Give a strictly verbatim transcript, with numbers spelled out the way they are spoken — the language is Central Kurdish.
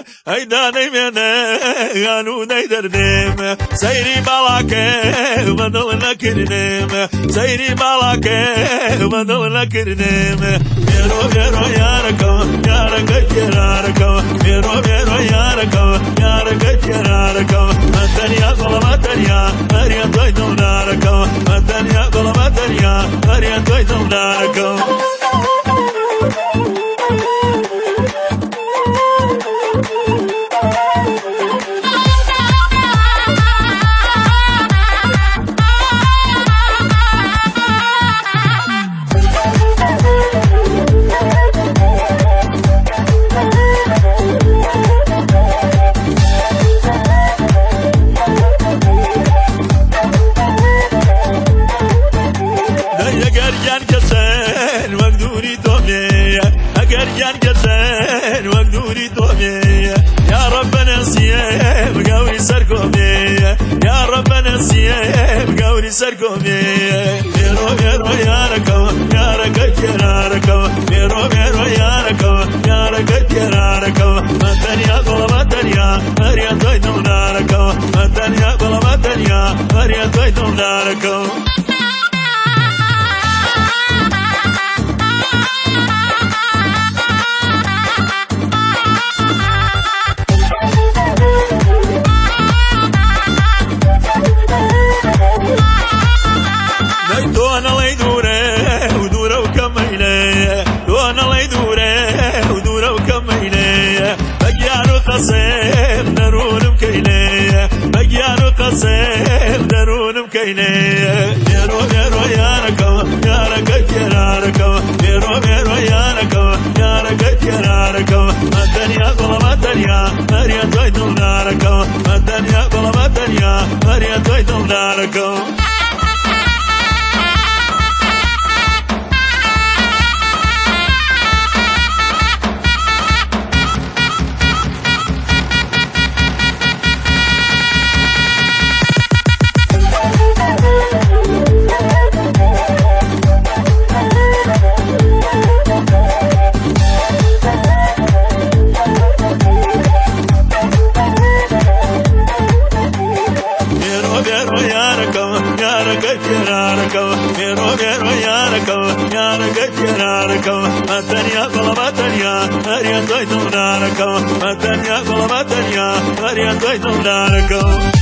هيداني منه غانوني دردم سيري بالاكي بدلنا كردم سيري بالاكي بدلنا كردم ميرو ميرو ياركو يارك ياركو ميرو ميرو ياركو يارك ياركو مدنيا قول مدنيا مريم تويتم ناركو مدنيا قول مدنيا مريم تويتم ناركو يا ربنا سيب قولي سركوبي يا ربنا سيب قولي سركوبي ميرو ميرو يا ركو يا ركو يا ركو ميرو ميرو يا ركو يا ركو يا ركو مدنيا قول مدنيا مريم تويتم ناركو مدنيا قول مدنيا مريم تويتم ناركو قصير درون مكيني بقيانو قصير درون مكيني ميرو ميرو يا ركو يا ركو يا ركو ميرو ميرو يا ركو يا ركو يا ركو مدنيا قول مدنيا مريم تويتم ناركو مدنيا قول مدنيا مريم تويتم ناركو مدنيا قول مدنيا مريم تويتم ناركو مدنيا قول مدنيا مريم تويتم ناركو